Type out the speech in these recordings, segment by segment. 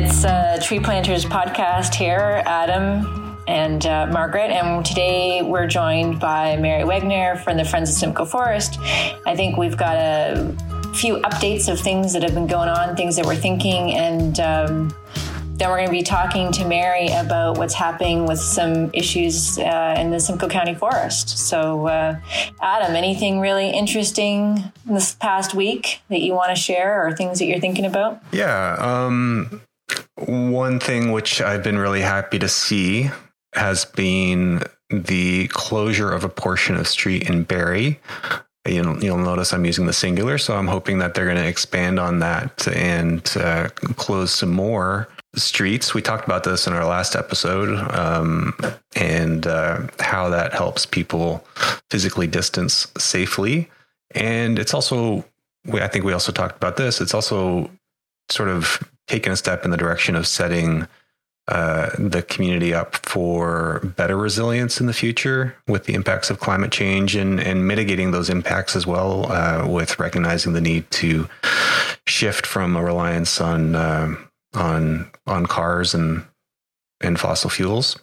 It's Tree Planters podcast here, Adam and Margaret, and today we're joined by Mary Wegner from the Friends of Simcoe Forest. I think we've got a few updates of things that have been going on, things that we're thinking, and then we're going to be talking to Mary about what's happening with some issues in the Simcoe County Forest. So, Adam, anything really interesting this past week that you want to share or things that you're thinking about? Yeah. One thing which I've been really happy to see has been the closure of a portion of street in Barrie. You'll notice I'm using the singular, so I'm hoping that they're going to expand on that and close some more streets. We talked about this in our last episode, and how that helps people physically distance safely. And it's also, I think we also talked about this, it's also sort of taken a step in the direction of setting the community up for better resilience in the future with the impacts of climate change and mitigating those impacts as well, with recognizing the need to shift from a reliance on cars and fossil fuels.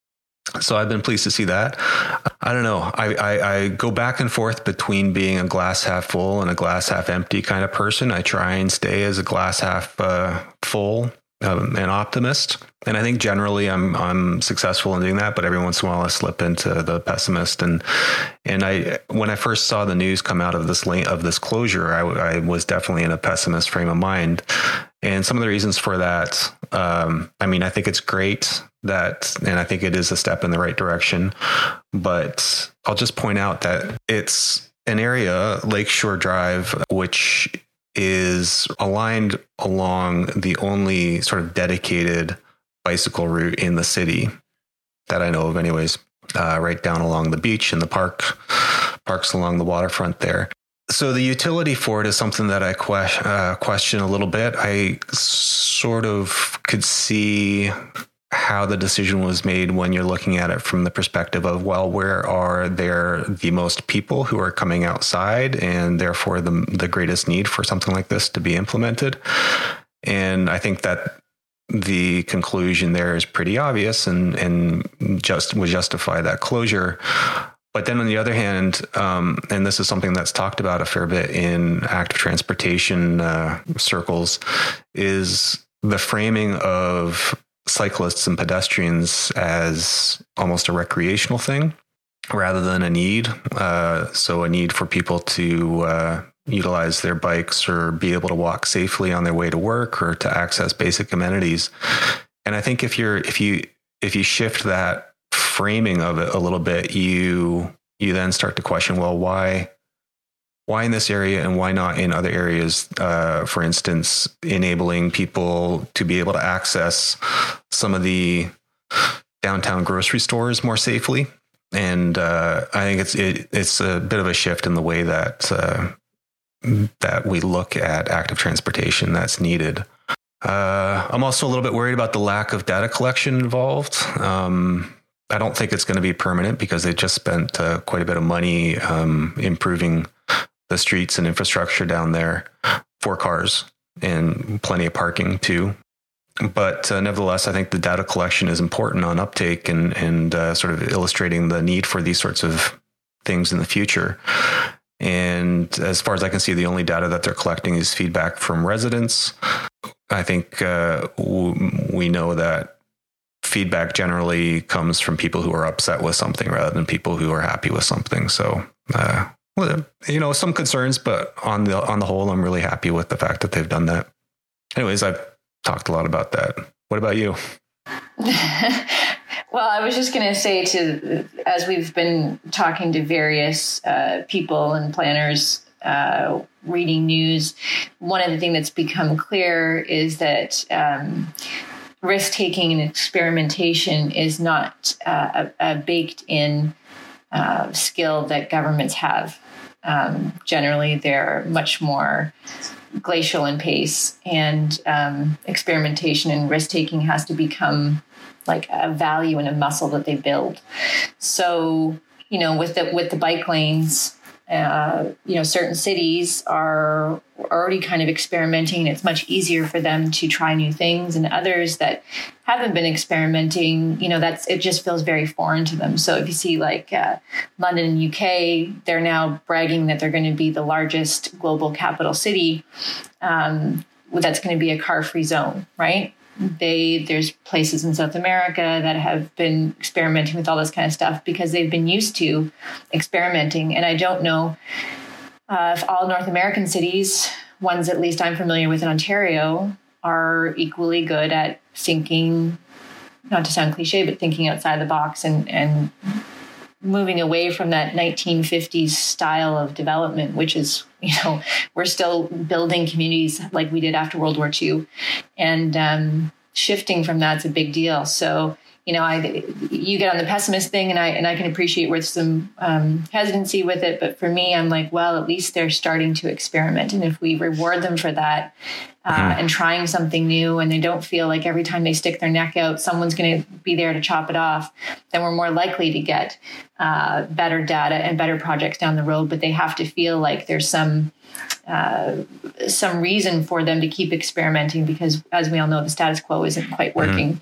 So I've been pleased to see that. I don't know. I go back and forth between being a glass half full and a glass half empty kind of person. I try and stay as a glass half full an optimist. And I think generally I'm successful in doing that, but every once in a while I slip into the pessimist. And when I first saw the news come out of this closure, I was definitely in a pessimist frame of mind. And some of the reasons for that, I think it's great and I think it is a step in the right direction, but I'll just point out that it's an area, Lakeshore Drive, which is aligned along the only sort of dedicated bicycle route in the city that I know of anyways, right down along the beach and the parks along the waterfront there. So the utility for it is something that I question a little bit. I sort of could see how the decision was made when you're looking at it from the perspective of, well, where are there the most people who are coming outside and therefore the greatest need for something like this to be implemented. And I think that the conclusion there is pretty obvious and just would justify that closure. But then on the other hand, and this is something that's talked about a fair bit in active transportation circles, is the framing of cyclists and pedestrians as almost a recreational thing rather than a need. So a need for people to utilize their bikes or be able to walk safely on their way to work or to access basic amenities. And I think if you shift that framing of it a little bit, you then start to question, well, why in this area and why not in other areas? For instance, enabling people to be able to access some of the downtown grocery stores more safely. And I think it's a bit of a shift in the way that we look at active transportation that's needed. I'm also a little bit worried about the lack of data collection involved. I don't think it's going to be permanent because they just spent quite a bit of money improving the streets and infrastructure down there for cars and plenty of parking too. But nevertheless, I think the data collection is important on uptake and sort of illustrating the need for these sorts of things in the future. And as far as I can see, the only data that they're collecting is feedback from residents. I think we know that feedback generally comes from people who are upset with something rather than people who are happy with something. So, some concerns, but on the whole, I'm really happy with the fact that they've done that. Anyways, I've talked a lot about that. What about you? Well, I was just going to say as we've been talking to various people and planners, reading news, one of the things that's become clear is that risk-taking and experimentation is not a baked-in skill that governments have. Generally, they're much more glacial in pace, and experimentation and risk-taking has to become like a value and a muscle that they build. So, with the bike lanes, certain cities are already kind of experimenting. It's much easier for them to try new things, and others that haven't been experimenting, it just feels very foreign to them. So if you see like London and UK, they're now bragging that they're going to be the largest global capital city. That's going to be a car-free zone, right? There's places in South America that have been experimenting with all this kind of stuff because they've been used to experimenting. And I don't know if all North American cities, ones at least I'm familiar with in Ontario, are equally good at thinking, not to sound cliche, but thinking outside the box and moving away from that 1950s style of development, which is, we're still building communities like we did after World War II. And shifting from that's a big deal. So, you get on the pessimist thing, and I can appreciate with some hesitancy with it. But for me, I'm like, well, at least they're starting to experiment. And if we reward them for that and trying something new, and they don't feel like every time they stick their neck out, someone's going to be there to chop it off, then we're more likely to get better data and better projects down the road. But they have to feel like there's some reason for them to keep experimenting, because as we all know, the status quo isn't quite working.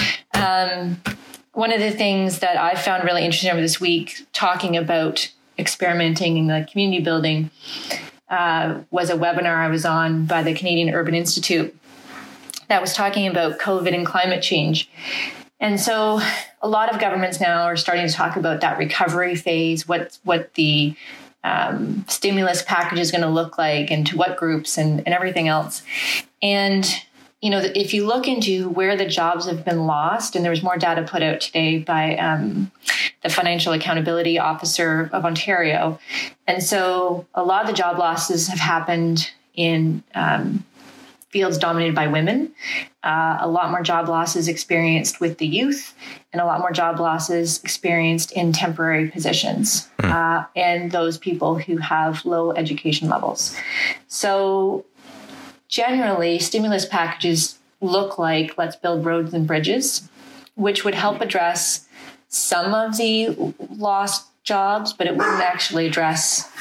One of the things that I found really interesting over this week, talking about experimenting in the community building, was a webinar I was on by the Canadian Urban Institute that was talking about COVID and climate change. And so a lot of governments now are starting to talk about that recovery phase, what the stimulus package is going to look like, and to what groups and everything else. And, if you look into where the jobs have been lost, and there was more data put out today by the Financial Accountability Officer of Ontario. And so a lot of the job losses have happened in fields dominated by women, a lot more job losses experienced with the youth, and a lot more job losses experienced in temporary positions, and those people who have low education levels. So generally, stimulus packages look like let's build roads and bridges, which would help address some of the lost jobs, but it wouldn't actually address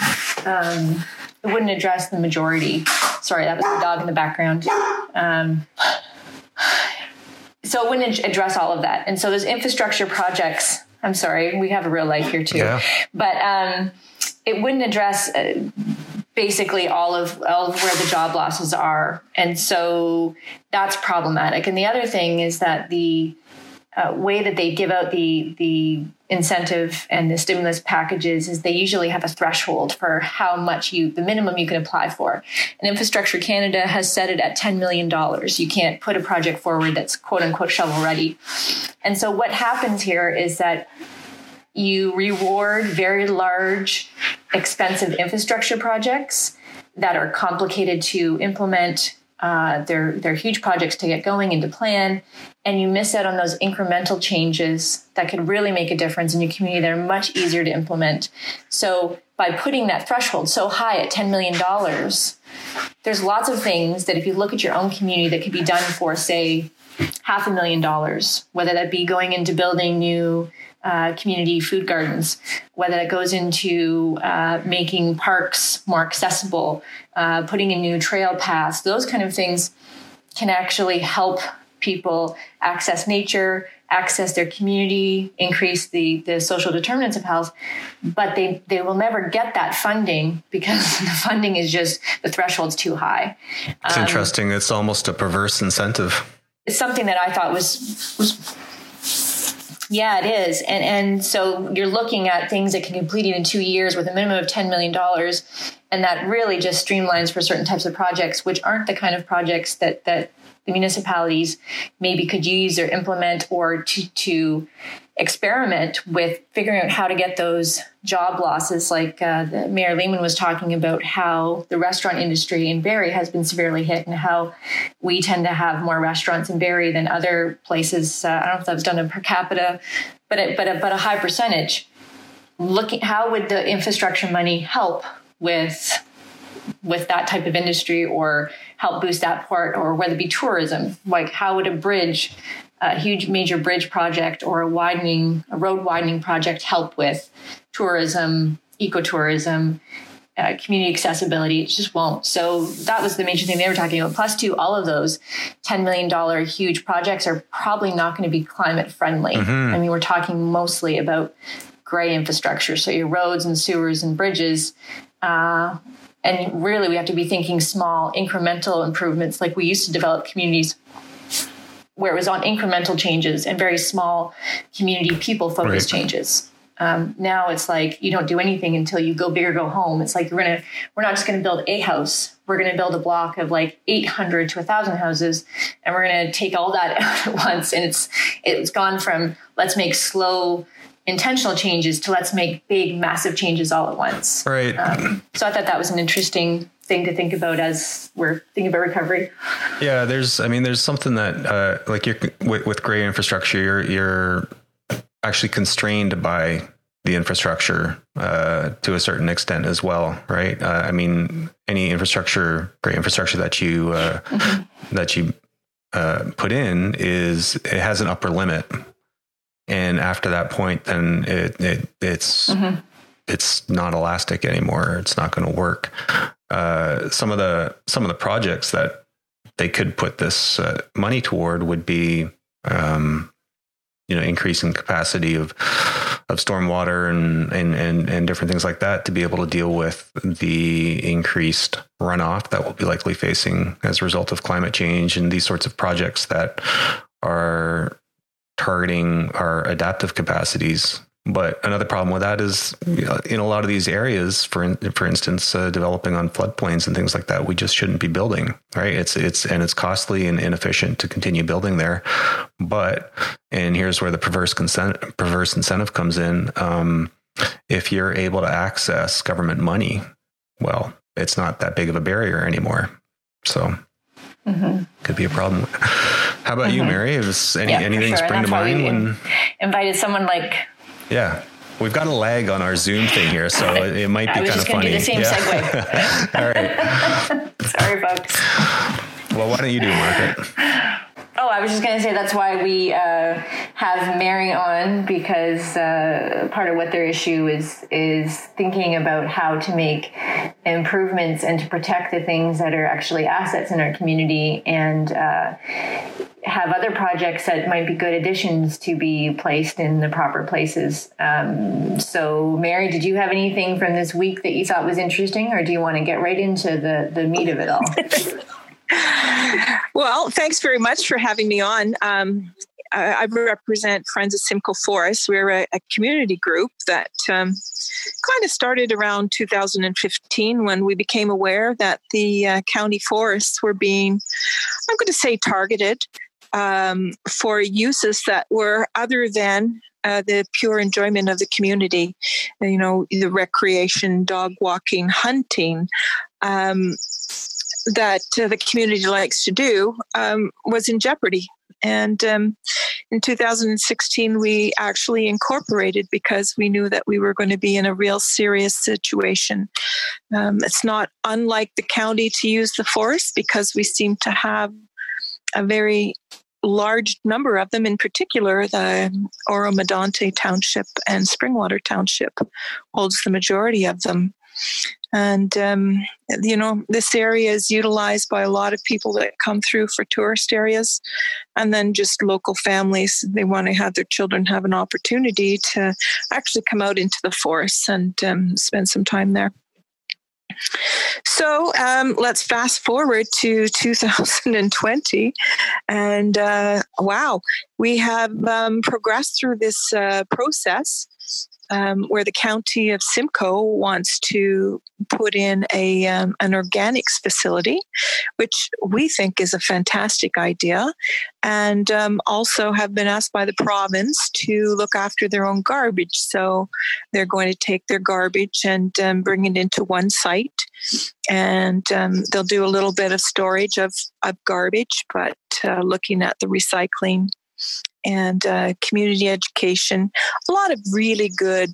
the majority. Sorry, that was the dog in the background. So it wouldn't address all of that. And so those infrastructure projects, I'm sorry, we have a real life here too, but it wouldn't address basically all of where the job losses are. And so that's problematic. And the other thing is that the way that they give out the incentive and the stimulus packages is they usually have a threshold for how much the minimum you can apply for. And Infrastructure Canada has set it at $10 million. You can't put a project forward that's quote unquote shovel ready. And so what happens here is that you reward very large, expensive infrastructure projects that are complicated to implement. They're huge projects to get going and to plan, and you miss out on those incremental changes that could really make a difference in your community that are much easier to implement. So by putting that threshold so high at $10 million, there's lots of things that if you look at your own community that could be done for, say, $500,000, whether that be going into building new community food gardens, whether that goes into making parks more accessible, putting in new trail paths, those kind of things can actually help people access nature, access their community, increase the social determinants of health. But they will never get that funding because the funding is just, the threshold's too high. It's interesting. It's almost a perverse incentive. It's something that I thought was yeah, it is. And so you're looking at things that can be completed in 2 years with a minimum of $10 million. And that really just streamlines for certain types of projects, which aren't the kind of projects that the municipalities maybe could use or implement, or to experiment with figuring out how to get those job losses. Like Mayor Lehman was talking about how the restaurant industry in Barrie has been severely hit, and how we tend to have more restaurants in Barrie than other places. I don't know if that was done in per capita, but a high percentage. Looking, how would the infrastructure money help with that type of industry, or help boost that part, or whether it be tourism? Like, how would a huge major bridge project or a road widening project help with tourism, ecotourism, community accessibility. It just won't. So that was the major thing they were talking about. Plus, two, all of those $10 million huge projects are probably not going to be climate friendly. I mean, we're talking mostly about gray infrastructure. So your roads and sewers and bridges. And really, we have to be thinking small incremental improvements. Like we used to develop communities where it was on incremental changes and very small community people focused changes. Now it's like you don't do anything until you go big or go home. It's like we're not just going to build a house. We're going to build a block of like 800 to 1,000 houses, and we're going to take all that out at once. And it's gone from let's make slow, intentional changes to let's make big, massive changes all at once. Right. So I thought that was an interesting thing to think about as we're thinking about recovery. Yeah, there's something that like you're with gray infrastructure, you're actually constrained by the infrastructure to a certain extent as well, right? I mean, any gray infrastructure that you put in it has an upper limit, and after that point, then it's not elastic anymore. It's not going to work. Some of the projects that they could put this money toward would be increasing capacity of stormwater and different things like that to be able to deal with the increased runoff that we'll be likely facing as a result of climate change, and these sorts of projects that are targeting our adaptive capacities. But another problem with that is, in a lot of these areas, for instance, developing on floodplains and things like that, we just shouldn't be building, right? It's costly and inefficient to continue building there. And here's where the perverse incentive comes in. If you're able to access government money, well, it's not that big of a barrier anymore. So could be a problem. How about you, Mary? Is anything spring to mind when invited someone like? Yeah, we've got a lag on our Zoom thing here, so it might be kind of funny. I was just going to do the same segue. All right. Sorry, folks. Well, why don't you do Market? Oh, I was just going to say that's why we have Mary on, because part of what their issue is thinking about how to make improvements and to protect the things that are actually assets in our community, and have other projects that might be good additions to be placed in the proper places. So, Mary, did you have anything from this week that you thought was interesting, or do you want to get right into the meat of it all? Well, thanks very much for having me on. I represent Friends of Simcoe Forest. We're a community group that kind of started around 2015 when we became aware that the county forests were being, I'm going to say, targeted for uses that were other than the pure enjoyment of the community. The recreation, dog walking, hunting, that the community likes to do was in jeopardy. And in 2016, we actually incorporated because we knew that we were going to be in a real serious situation. It's not unlike the county to use the forest because we seem to have a very large number of them, in particular the Oro-Medonte Township and Springwater Township holds the majority of them. And, this area is utilized by a lot of people that come through for tourist areas, and then just local families. They want to have their children have an opportunity to actually come out into the forests and spend some time there. So let's fast forward to 2020. And wow, we have progressed through this process. Where the county of Simcoe wants to put in an organics facility, which we think is a fantastic idea, and also have been asked by the province to look after their own garbage. So they're going to take their garbage and bring it into one site, and they'll do a little bit of storage of garbage, but looking at the recycling and community education, a lot of really good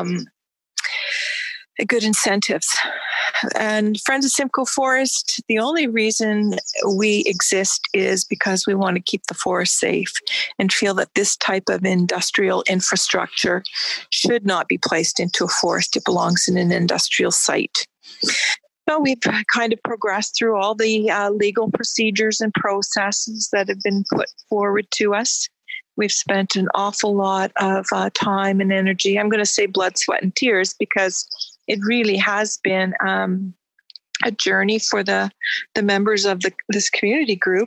incentives. And Friends of Simcoe Forest, the only reason we exist is because we want to keep the forest safe and feel that this type of industrial infrastructure should not be placed into a forest. It belongs in an industrial site. So we've kind of progressed through all the legal procedures and processes that have been put forward to us. We've spent an awful lot of time and energy. I'm going to say blood, sweat, and tears because it really has been a journey for the members of this community group.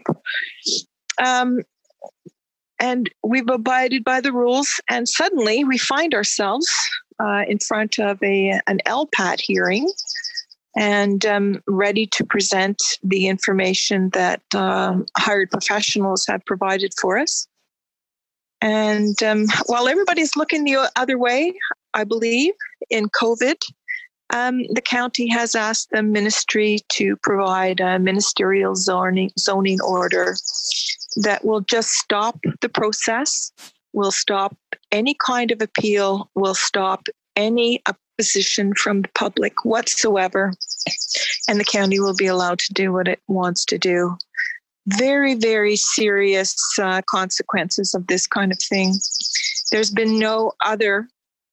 And we've abided by the rules, and suddenly we find ourselves in front of an LPAT hearing and ready to present the information that hired professionals have provided for us. And while everybody's looking the other way, I believe, in COVID, the county has asked the ministry to provide a ministerial zoning order that will just stop the process, will stop any kind of appeal, will stop any opposition from the public whatsoever, and the county will be allowed to do what it wants to do. Very, very serious consequences of this kind of thing. There's been no other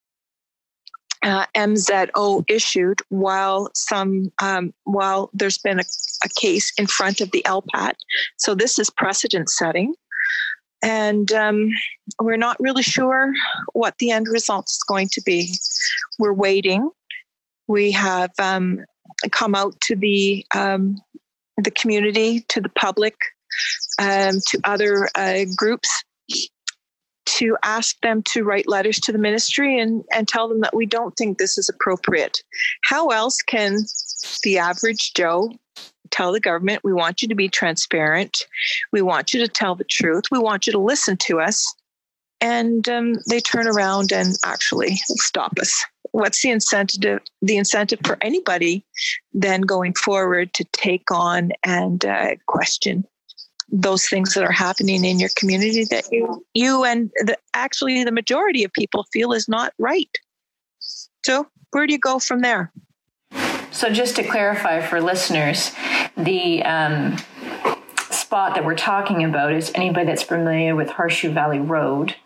MZO issued while there's been a case in front of the LPAT. So this is precedent setting. And we're not really sure what the end result is going to be. We're waiting. We have come out to the community, to the public, to other groups, to ask them to write letters to the ministry and tell them that we don't think this is appropriate. How else can the average Joe tell the government, we want you to be transparent, we want you to tell the truth, we want you to listen to us, and they turn around and actually stop us? What's the incentive for anybody then going forward to take on and question those things that are happening in your community that you and actually the majority of people feel is not right? So where do you go from there? So just to clarify for listeners, the spot that we're talking about is anybody that's familiar with Horseshoe Valley Road.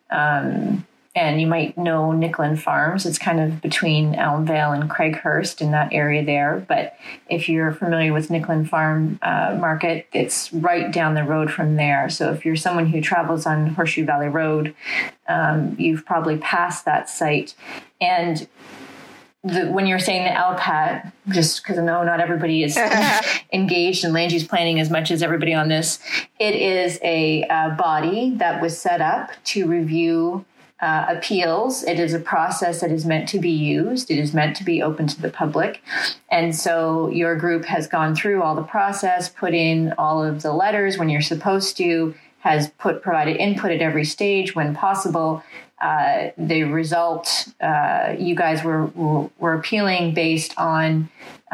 And you might know Nicklin Farms. It's kind of between Elmvale and Craighurst in that area there. But if you're familiar with Nicklin Farm Market, it's right down the road from there. So if you're someone who travels on Horseshoe Valley Road, you've probably passed that site. And when you're saying the LPAT, just because I know not everybody is engaged in land use planning as much as everybody on this, it is a body that was set up to review appeals. It is a process that is meant to be used. It is meant to be open to the public. And so your group has gone through all the process, put in all of the letters when you're supposed to, has provided input at every stage when possible. The result, you guys were appealing based on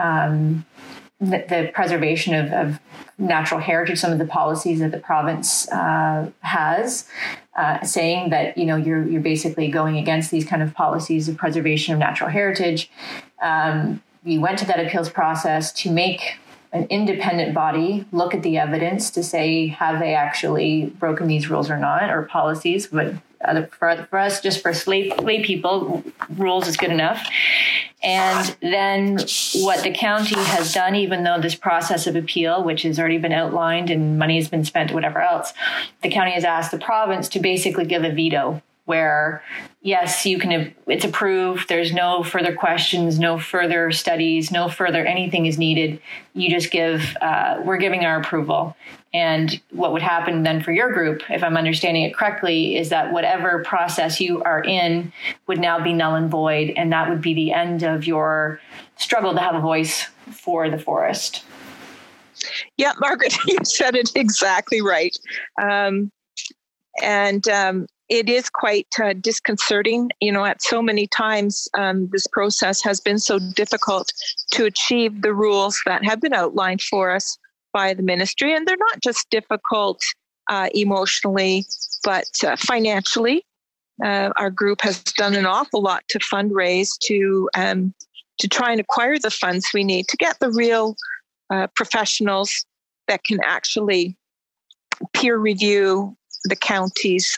the preservation of natural heritage, some of the policies that the province has, saying that, you know, you're basically going against these kind of policies of preservation of natural heritage. You went to that appeals process to make an independent body look at the evidence to say, have they actually broken these rules or not, or policies? But for us, just for lay people, rules is good enough. And then what the county has done, even though this process of appeal, which has already been outlined and money has been spent, whatever else, the county has asked the province to basically give a veto where, yes, you can, it's approved. There's no further questions, no further studies, no further anything is needed. You just give, we're giving our approval. And what would happen then for your group, if I'm understanding it correctly, is that whatever process you are in would now be null and void. And that would be the end of your struggle to have a voice for the forest. Yeah, Margaret, you said it exactly right. It is quite disconcerting. You know, at so many times, this process has been so difficult to achieve the rules that have been outlined for us by the ministry. And they're not just difficult emotionally, but financially. Our group has done an awful lot to fundraise to try and acquire the funds we need to get the real professionals that can actually peer review the county's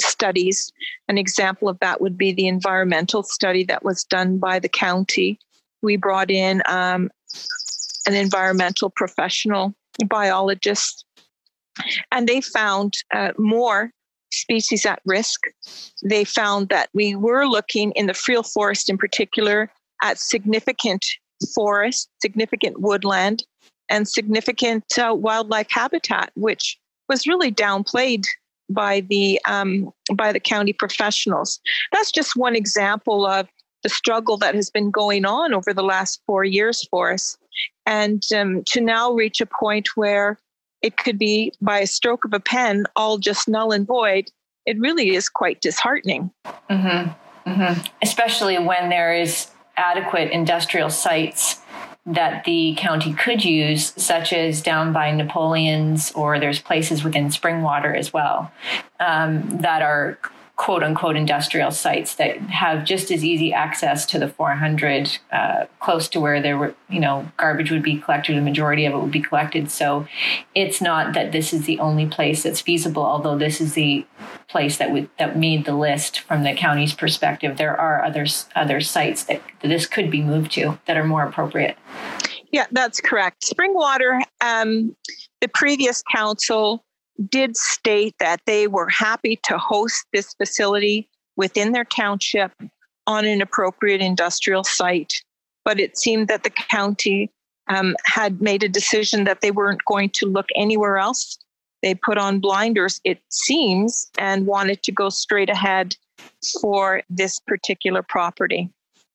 studies. An example of that would be the environmental study that was done by the county we brought in an environmental professional, biologist, and they found more species at risk. They found that we were looking in the Friel Forest in particular at significant forest, significant woodland, and significant wildlife habitat, which was really downplayed by the county professionals. That's just one example of the struggle that has been going on over the last 4 years for us. And to now reach a point where it could be by a stroke of a pen, all just null and void, it really is quite disheartening. Mm-hmm. Mm-hmm. Especially when there is adequate industrial sites that the county could use, such as down by Napoleon's, or there's places within Springwater as well, that are quote unquote industrial sites that have just as easy access to the 400, close to where there were, garbage would be collected. The majority of it would be collected. So it's not that this is the only place that's feasible, although this is the place that made the list from the county's perspective. There are other sites that this could be moved to that are more appropriate. Yeah, that's correct. Springwater, the previous council did state that they were happy to host this facility within their township on an appropriate industrial site. But it seemed that the county had made a decision that they weren't going to look anywhere else. They put on blinders, it seems, and wanted to go straight ahead for this particular property.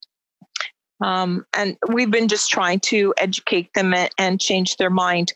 And we've been just trying to educate them and change their mind.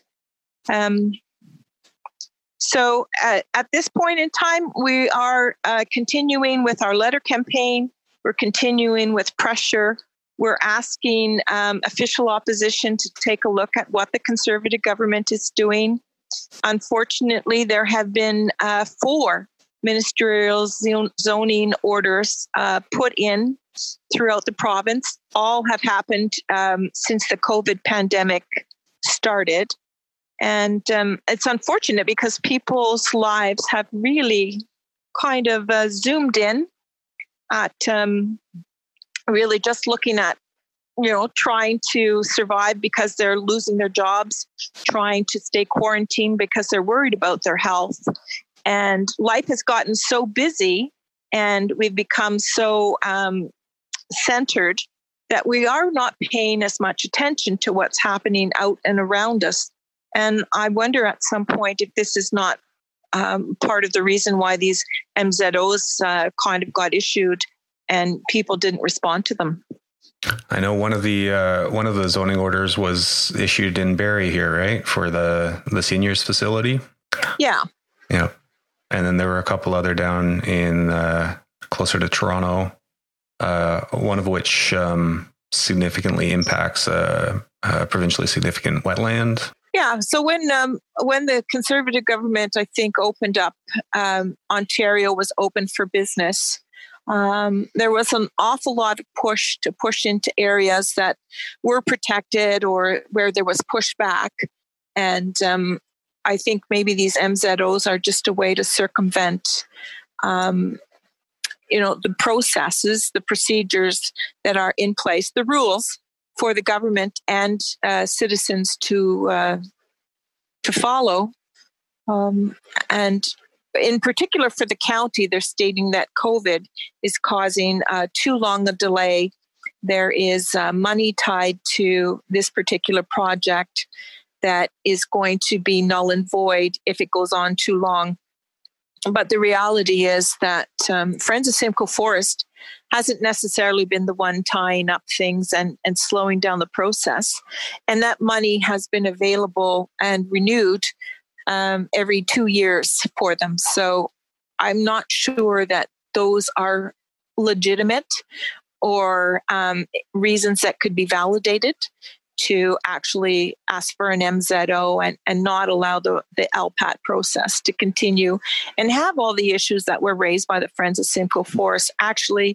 So at this point in time, we are continuing with our letter campaign. We're continuing with pressure. We're asking official opposition to take a look at what the Conservative government is doing. Unfortunately, there have been 4 ministerial zoning orders put in throughout the province. All have happened since the COVID pandemic started. And it's unfortunate because people's lives have really kind of zoomed in at really just looking at, trying to survive because they're losing their jobs, trying to stay quarantined because they're worried about their health. And life has gotten so busy and we've become so centered that we are not paying as much attention to what's happening out and around us. And I wonder at some point if this is not part of the reason why these MZOs kind of got issued and people didn't respond to them. I know one of the zoning orders was issued in Barrie here, right, for the seniors facility. Yeah. Yeah, and then there were a couple other down in closer to Toronto. One of which significantly impacts a provincially significant wetland. Yeah. So when the Conservative government, I think, opened up, Ontario was open for business. There was an awful lot of push into areas that were protected or where there was pushback. And I think maybe these MZOs are just a way to circumvent, the processes, the procedures that are in place, the rules for the government and citizens to follow. And in particular for the county, they're stating that COVID is causing too long a delay. There is money tied to this particular project that is going to be null and void if it goes on too long. But the reality is that Friends of Simcoe Forest hasn't necessarily been the one tying up things and slowing down the process. And that money has been available and renewed every 2 years for them. So I'm not sure that those are legitimate or reasons that could be validated to actually ask for an MZO and not allow the LPAT process to continue and have all the issues that were raised by the Friends of Simcoe Forest actually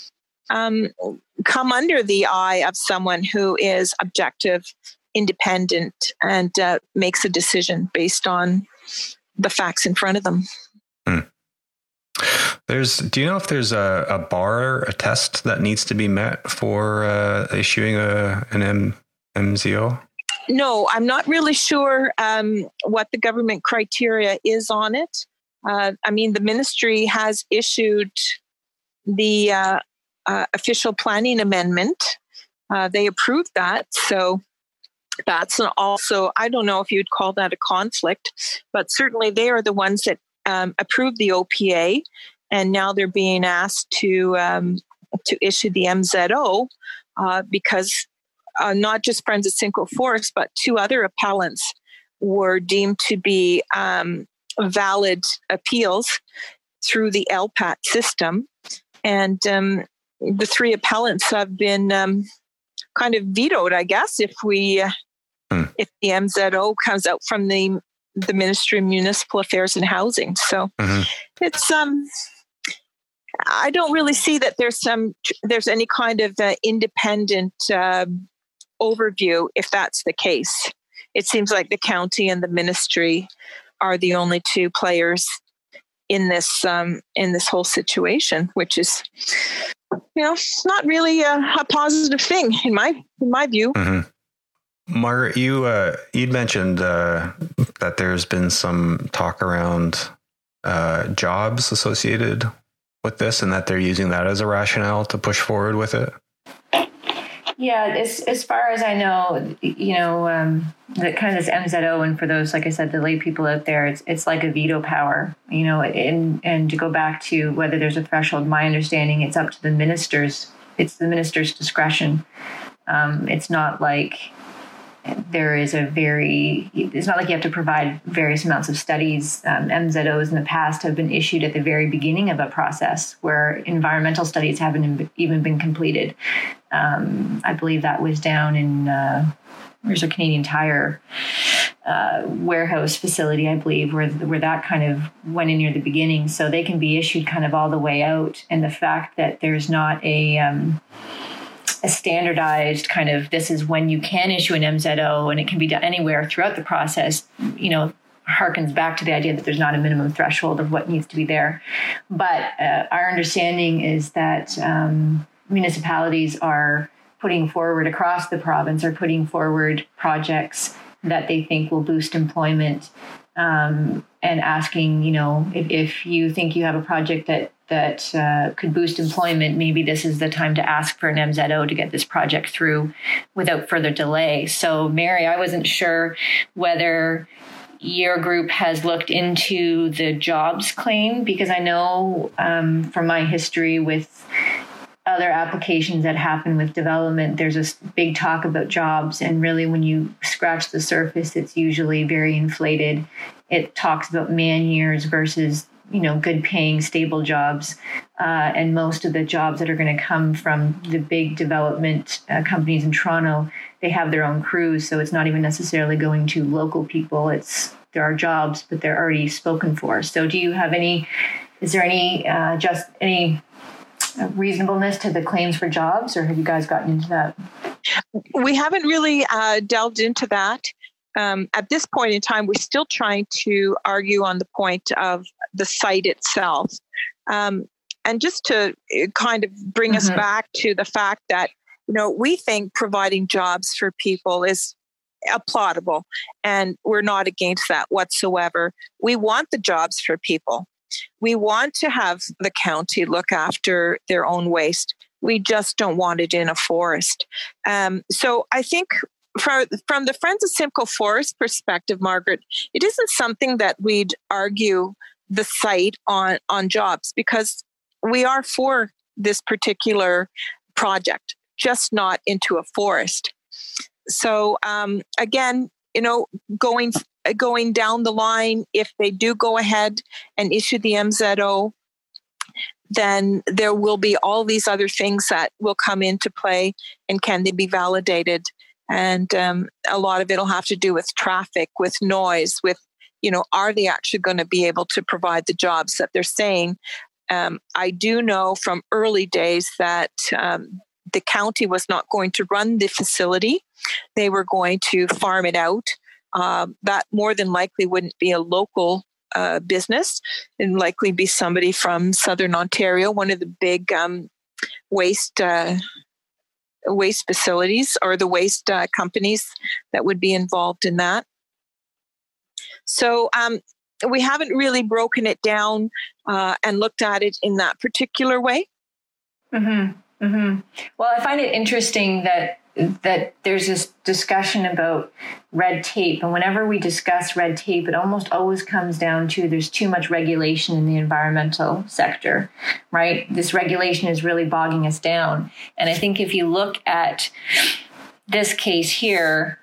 come under the eye of someone who is objective, independent, and makes a decision based on the facts in front of them. Do you know if there's a bar, a test that needs to be met for issuing an MZO? No, I'm not really sure what the government criteria is on it. The ministry has issued the official planning amendment. They approved that. So that's also, I don't know if you'd call that a conflict, but certainly they are the ones that approved the OPA. And now they're being asked to issue the MZO because not just Friends of Simcoe Forest, but two other appellants were deemed to be valid appeals through the LPAT system. And the three appellants have been kind of vetoed, I guess, if the MZO comes out from the Ministry of Municipal Affairs and Housing. So it's I don't really see that there's any kind of independent overview if that's the case. It seems like the county and the ministry are the only two players in this whole situation, which is, not really a positive thing in my view. Margaret, you'd mentioned that there's been some talk around jobs associated with this, and that they're using that as a rationale to push forward with it. Yeah, as far as I know, the kind of this MZO, and for those, like I said, the lay people out there, it's like a veto power, and to go back to whether there's a threshold, my understanding, it's up to the ministers. It's the minister's discretion. It's not like it's not like you have to provide various amounts of studies. MZOs in the past have been issued at the very beginning of a process where environmental studies haven't even been completed. I believe that was down in, there's a Canadian Tire warehouse facility, I believe, where that kind of went in near the beginning. So they can be issued kind of all the way out. And the fact that there's not a standardized kind of, this is when you can issue an MZO and it can be done anywhere throughout the process, harkens back to the idea that there's not a minimum threshold of what needs to be there. But our understanding is that municipalities are putting forward across the province, are putting forward projects that they think will boost employment, and asking, if you think you have a project that could boost employment, maybe this is the time to ask for an MZO to get this project through without further delay. So, Mary, I wasn't sure whether your group has looked into the jobs claim, because I know from my history with other applications that happen with development, there's a big talk about jobs. And really, when you scratch the surface, it's usually very inflated. It talks about man years versus good paying, stable jobs. And most of the jobs that are going to come from the big development companies in Toronto, they have their own crews. So it's not even necessarily going to local people. There are jobs, but they're already spoken for. So do you have is there any reasonableness to the claims for jobs, or have you guys gotten into that? We haven't really delved into that. At this point in time, we're still trying to argue on the point of the site itself. And just to kind of bring us back to the fact that, we think providing jobs for people is applaudable, and we're not against that whatsoever. We want the jobs for people. We want to have the county look after their own waste. We just don't want it in a forest. So I think from the Friends of Simcoe Forest perspective, Margaret, it isn't something that we'd argue the site on jobs, because we are for this particular project, just not into a forest. So again, going down the line, if they do go ahead and issue the MZO, then there will be all these other things that will come into play, and can they be validated? And a lot of it will have to do with traffic, with noise, with, are they actually going to be able to provide the jobs that they're saying? I do know from early days that the county was not going to run the facility. They were going to farm it out. That more than likely wouldn't be a local business, and likely be somebody from Southern Ontario, one of the big waste facilities or the waste companies that would be involved in that. So we haven't really broken it down and looked at it in that particular way. Mm-hmm. Mm-hmm. Well, I find it interesting that there's this discussion about red tape. And whenever we discuss red tape, it almost always comes down to there's too much regulation in the environmental sector, right? This regulation is really bogging us down. And I think if you look at this case here,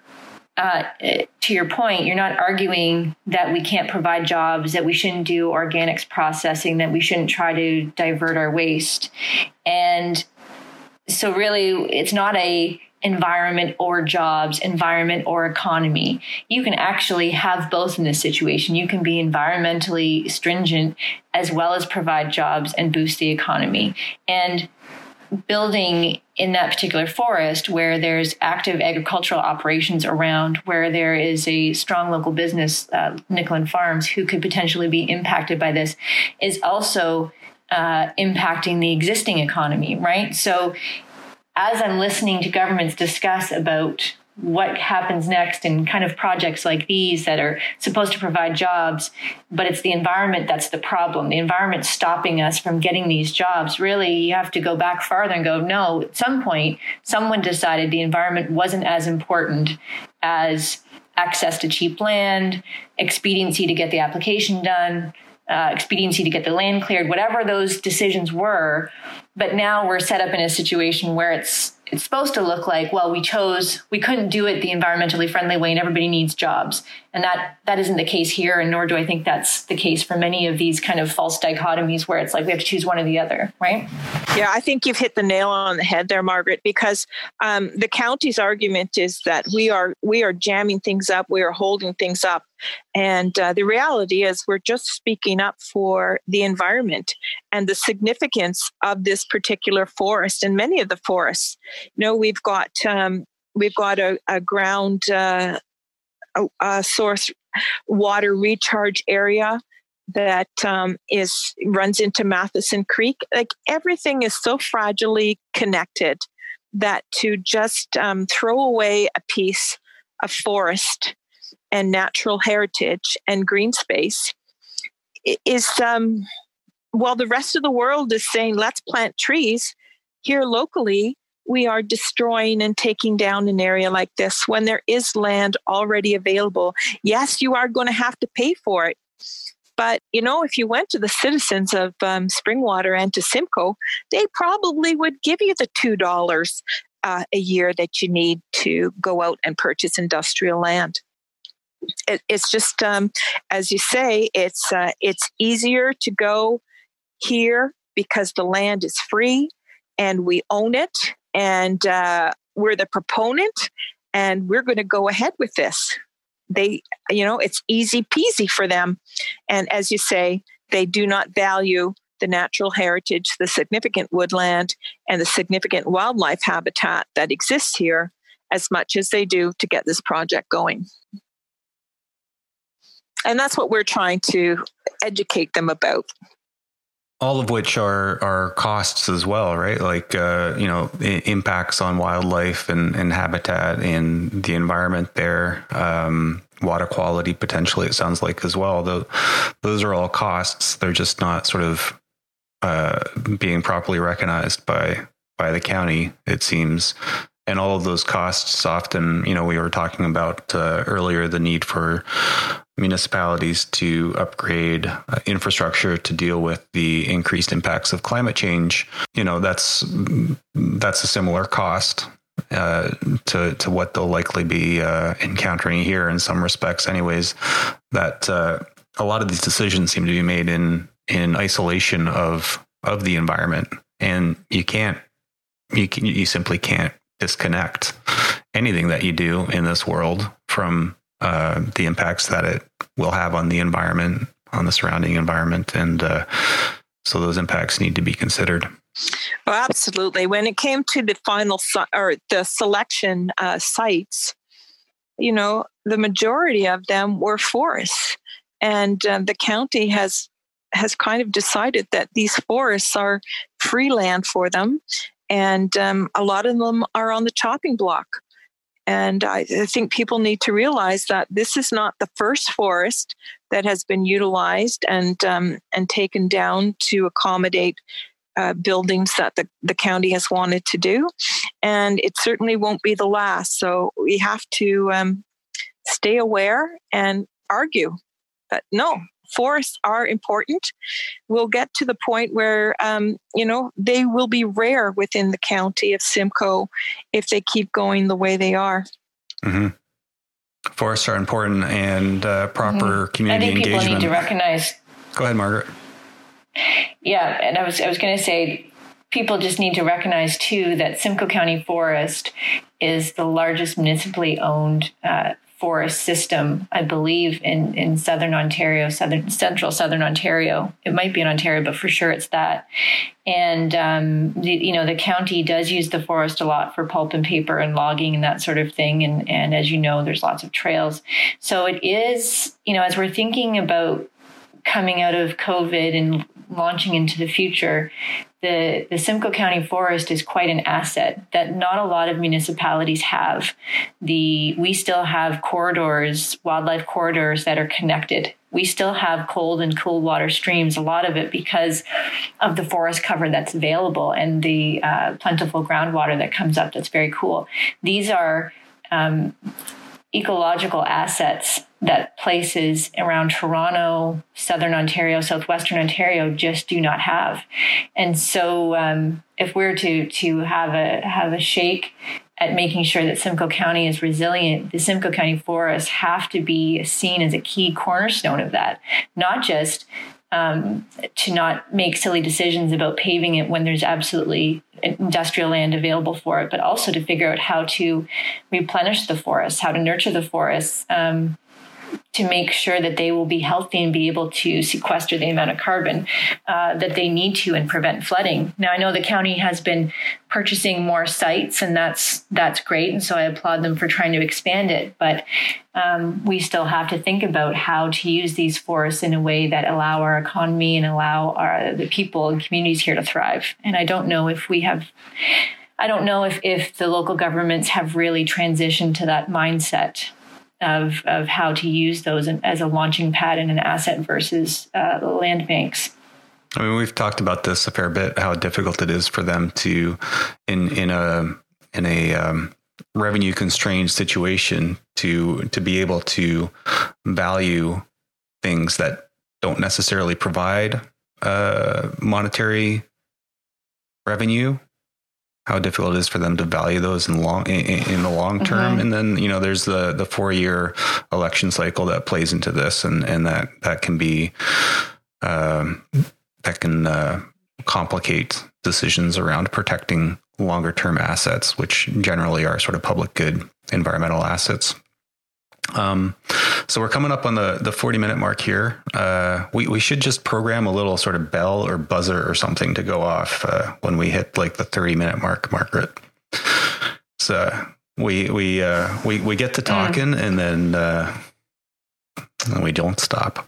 to your point, you're not arguing that we can't provide jobs, that we shouldn't do organics processing, that we shouldn't try to divert our waste. And so really, it's not a environment or jobs, environment or economy. You can actually have both in this situation. You can be environmentally stringent as well as provide jobs and boost the economy. And building in that particular forest where there's active agricultural operations around, where there is a strong local business, Nicolin Farms, who could potentially be impacted by this, is also impacting the existing economy, right? So as I'm listening to governments discuss about what happens next in kind of projects like these that are supposed to provide jobs, but it's the environment that's the problem. The environment's stopping us from getting these jobs. Really, you have to go back farther and go, no, at some point, someone decided the environment wasn't as important as access to cheap land, expediency to get the application done, expediency to get the land cleared, whatever those decisions were. But now we're set up in a situation where it's supposed to look like, well, we couldn't do it the environmentally friendly way and everybody needs jobs. And that isn't the case here. And nor do I think that's the case for many of these kind of false dichotomies where it's like we have to choose one or the other, right? Yeah, I think you've hit the nail on the head there, Margaret, because the county's argument is that we are jamming things up, we are holding things up. And the reality is we're just speaking up for the environment and the significance of this particular forest and many of the forests. You know, we've got a ground source water recharge area that runs into Matheson Creek. Like everything is so fragilely connected that to just throw away a piece of forest and natural heritage and green space is while the rest of the world is saying let's plant trees, here locally we are destroying and taking down an area like this when there is land already available. Yes, you are going to have to pay for it. But, you know, if you went to the citizens of Springwater and to Simcoe, they probably would give you the $2 a year that you need to go out and purchase industrial land. It's just, as you say, it's easier to go here because the land is free and we own it and we're the proponent and we're going to go ahead with this. It's easy peasy for them. And as you say, they do not value the natural heritage, the significant woodland, and the significant wildlife habitat that exists here as much as they do to get this project going. And that's what we're trying to educate them about. All of which are costs as well, right? Like, impacts on wildlife and habitat and the environment there, water quality potentially, it sounds like as well. Though those are all costs. They're just not sort of being properly recognized by the county, it seems. And all of those costs often, we were talking about earlier, the need for municipalities to upgrade infrastructure to deal with the increased impacts of climate change. That's a similar cost to what they'll likely be encountering here in some respects anyways, that a lot of these decisions seem to be made in isolation of the environment. And you simply can't disconnect anything that you do in this world from the impacts that it will have on the environment, on the surrounding environment. And so those impacts need to be considered. Oh, absolutely. When it came to the final the selection sites, the majority of them were forests. And the county has kind of decided that these forests are free land for them. And a lot of them are on the chopping block. And I think people need to realize that this is not the first forest that has been utilized and taken down to accommodate buildings that the county has wanted to do. And it certainly won't be the last. So we have to stay aware and argue that no, forests are important. We'll get to the point where, they will be rare within the county of Simcoe if they keep going the way they are. Mm-hmm. Forests are important, and proper community engagement. I think people need to recognize. Go ahead, Margaret. Yeah, and I was going to say, people just need to recognize too that Simcoe County Forest is the largest municipally owned forest system, I believe, in Southern Ontario, central Southern Ontario. It might be in Ontario, but for sure it's that. And, the county does use the forest a lot for pulp and paper and logging and that sort of thing. And as you know, there's lots of trails. So it is, as we're thinking about coming out of COVID and launching into the future, the Simcoe County Forest is quite an asset that not a lot of municipalities have. We still have corridors, wildlife corridors that are connected. We still have cold and cool water streams, a lot of it because of the forest cover that's available and the plentiful groundwater that comes up that's very cool. These are ecological assets that places around Toronto, Southern Ontario, Southwestern Ontario just do not have. And so if we're to have a shake at making sure that Simcoe County is resilient, the Simcoe County forests have to be seen as a key cornerstone of that, not just to not make silly decisions about paving it when there's absolutely industrial land available for it, but also to figure out how to replenish the forests, how to nurture the forests, to make sure that they will be healthy and be able to sequester the amount of carbon that they need to and prevent flooding. Now, I know the county has been purchasing more sites, and that's great. And so I applaud them for trying to expand it. But we still have to think about how to use these forests in a way that allow our economy and allow the people and communities here to thrive. And I don't know if if the local governments have really transitioned to that mindset of how to use those as a launching pad and an asset versus land banks. I mean, we've talked about this a fair bit, how difficult it is for them to, in a revenue constrained situation, to be able to value things that don't necessarily provide monetary revenue. How difficult it is for them to value those in the long term. Mm-hmm. And then, there's the 4-year election cycle that plays into this, and that can be, complicate decisions around protecting longer term assets, which generally are sort of public good environmental assets. So we're coming up on the 40-minute mark here. We should just program a little sort of bell or buzzer or something to go off when we hit like the 30-minute mark, Margaret. So we get to talking and then we don't stop.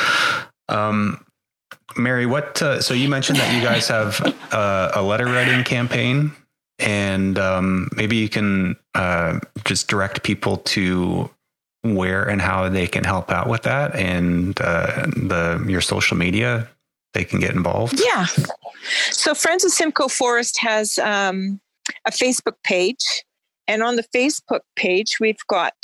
Mary, so you mentioned that you guys have a letter writing campaign, and maybe you can just direct people to where and how they can help out with that, and your social media, they can get involved. Yeah. So Friends of Simcoe Forest has a Facebook page, and on the Facebook page, we've got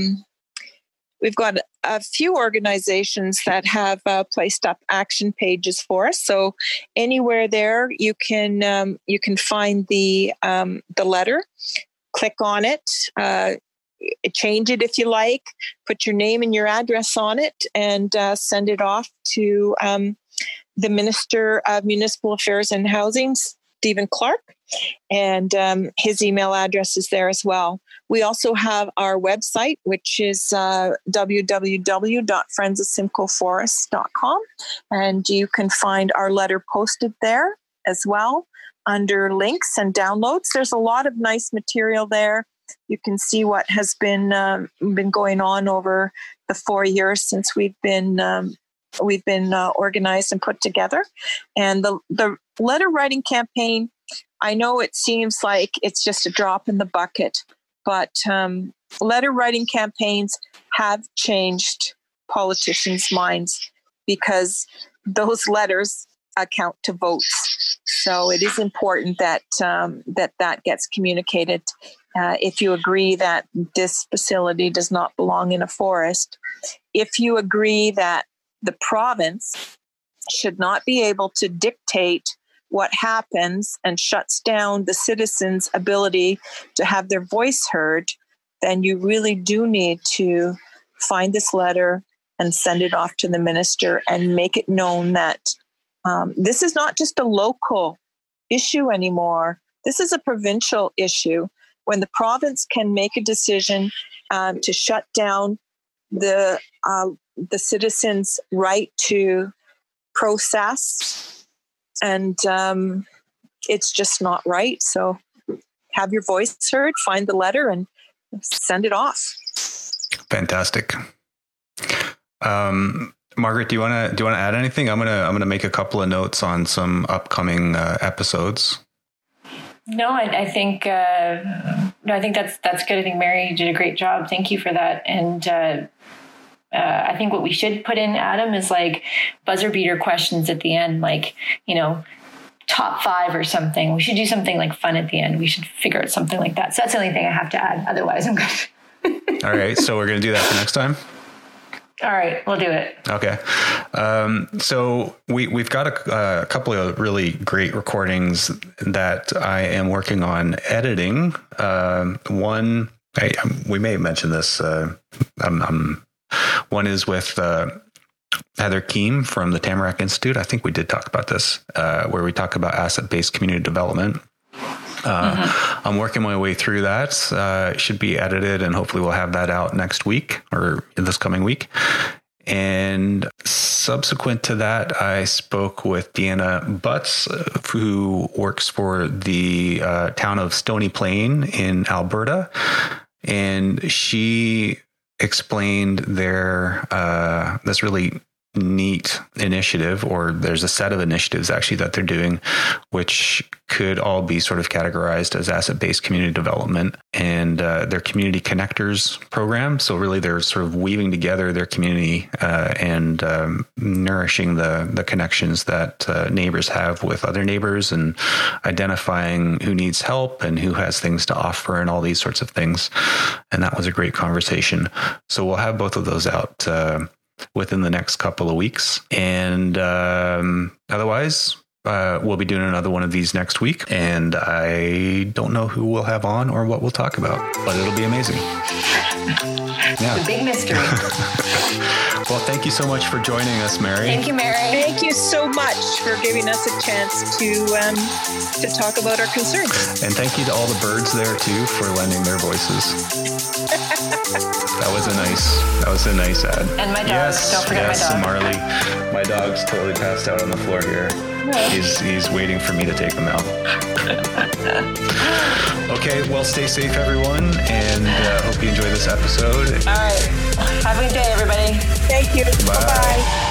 a few organizations that have placed up action pages for us. So anywhere there, you can find the letter, click on it. Change it if you like, put your name and your address on it, and send it off to the Minister of Municipal Affairs and Housing, Stephen Clark, and his email address is there as well. We also have our website, which is www.friendsofsimcoeforest.com, and you can find our letter posted there as well under links and downloads. There's a lot of nice material there. You can see what has been going on over the 4 years since we've been organized and put together. And the letter writing campaign, I know it seems like it's just a drop in the bucket, but letter writing campaigns have changed politicians' minds because those letters account to votes. So it is important that that gets communicated. If you agree that this facility does not belong in a forest, if you agree that the province should not be able to dictate what happens and shuts down the citizens' ability to have their voice heard, then you really do need to find this letter and send it off to the minister and make it known that this is not just a local issue anymore. This is a provincial issue. When the province can make a decision to shut down the citizens' right to process, and it's just not right. So have your voice heard, find the letter, and send it off. Fantastic. Margaret, do you want to add anything? I'm gonna make a couple of notes on some upcoming episodes. No, I think that's good. I think Mary did a great job. Thank you for that. And I think what we should put in, Adam, is like buzzer beater questions at the end, like, top 5 or something. We should do something like fun at the end. We should figure out something like that. So that's the only thing I have to add. Otherwise, I'm good. All right. So we're going to do that for next time. All right, we'll do it. Okay. So we've got a couple of really great recordings that I am working on editing. One, we may have mentioned this. One is with Heather Keem from the Tamarack Institute. I think we did talk about this, where we talk about asset-based community development. I'm working my way through that. It should be edited, and hopefully we'll have that out next week or this coming week. And subsequent to that, I spoke with Deanna Butts, who works for the town of Stony Plain in Alberta. And she explained their this really neat initiative, or there's a set of initiatives actually that they're doing, which could all be sort of categorized as asset-based community development, and their community connectors program. So really they're sort of weaving together their community and nourishing the connections that neighbors have with other neighbors, and identifying who needs help and who has things to offer and all these sorts of things. And that was a great conversation. So we'll have both of those out within the next couple of weeks. And otherwise, we'll be doing another one of these next week. And I don't know who we'll have on or what we'll talk about, but it'll be amazing. Yeah. It's a big mystery. Well, thank you so much for joining us, Mary. Thank you, Mary. Thank you so much for giving us a chance to talk about our concerns. And thank you to all the birds there too for lending their voices. That was a nice ad. And my dog. Don't forget my dog. Marley. My dog's totally passed out on the floor here. Yeah. He's waiting for me to take him out. Okay, well, stay safe, everyone, and hope you enjoy this episode. All right. Have a good day, everybody. Thank you. Bye. Bye-bye.